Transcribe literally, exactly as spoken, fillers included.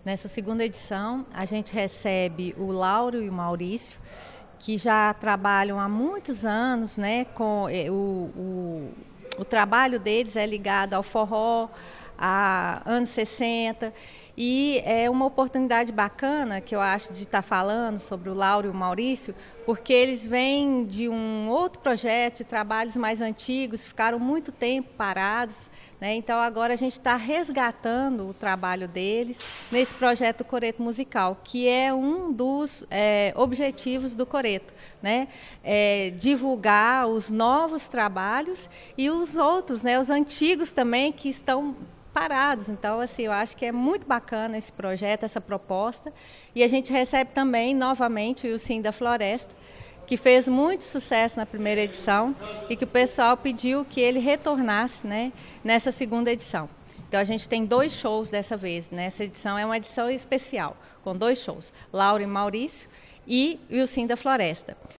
Nessa segunda edição, a gente recebe o Lauro e o Maurício, que já trabalham há muitos anos, né, com o, o, o trabalho deles é ligado ao forró, a anos sessenta, e é uma oportunidade bacana que eu acho de estar falando sobre o Lauro e o Maurício, porque eles vêm de um outro projeto, de trabalhos mais antigos, ficaram muito tempo parados, né? Então agora a gente está resgatando o trabalho deles nesse projeto Coreto Musical, que é um dos é, objetivos do Coreto, né? É divulgar os novos trabalhos e os outros, né? Os antigos também que estão parados. Então, assim, eu acho que é muito bacana esse projeto, essa proposta. E a gente recebe também, novamente, o Ilcim da Floresta, que fez muito sucesso na primeira edição e que o pessoal pediu que ele retornasse, né, nessa segunda edição. Então, a gente tem dois shows dessa vez. Nessa edição é uma edição especial, com dois shows, Lauro e Maurício e o Ilcim da Floresta.